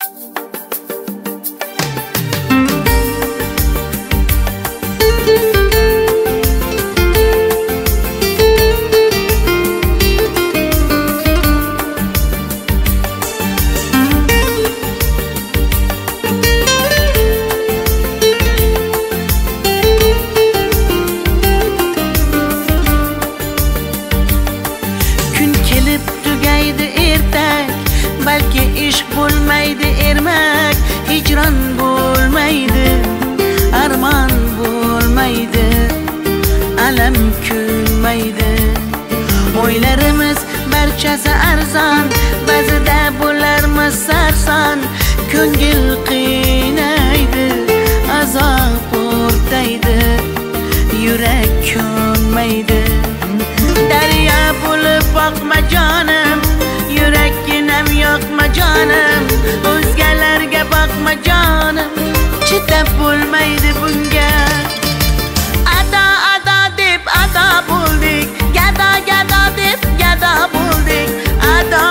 balki ish bo'lmaydi ermak, hijron bo'lmaydi, armon bo'lmaydi, alam kulmaydi. O'ylarimiz barchasi arzon, ba'zida bo'larmiz sarson, ko'ngil qiynaydi, azob o'rtaydi, yurak ko'nmaydi. Daryo bo'lib boqma jonim, yurakginam yoqma jonim, o'zgalarga boqma jonim, chidab bo'lmaydi bunga. Ado ado deb ado bo'ldik, gado gado deb gado bo'ldik, ado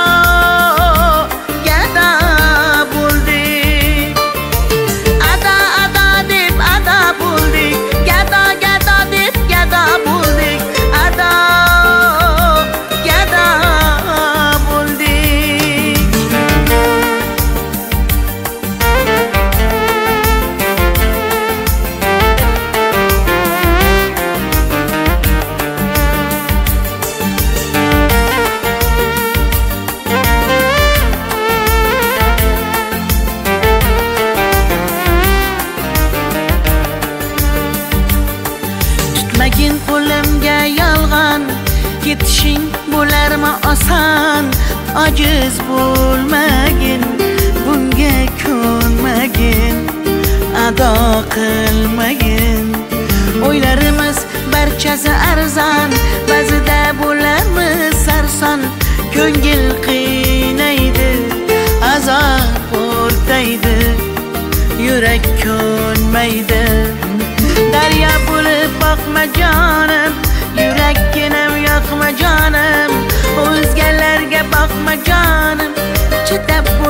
gado bo'ldik. Ado ado deb ado bo'ldik, gado gado deb gado bo'ldik, ado gado bo'ldik. Tutmagin qo'limga yolg'on, ketishing bo'larmi oson, ojiz bo'lmagin, bunga ko'nmagin, ado qilmagin. O'ylarimiz barchasi arzon, ba'zida bo'larmiz sarson, ko'ngil qiynaydi, azob o'rtaydi, yurak ko'nmaydi. Daryo bo'lib boqma jonim, yurakginam yoqma jonim, o'zgalarga boqma jonim, chidab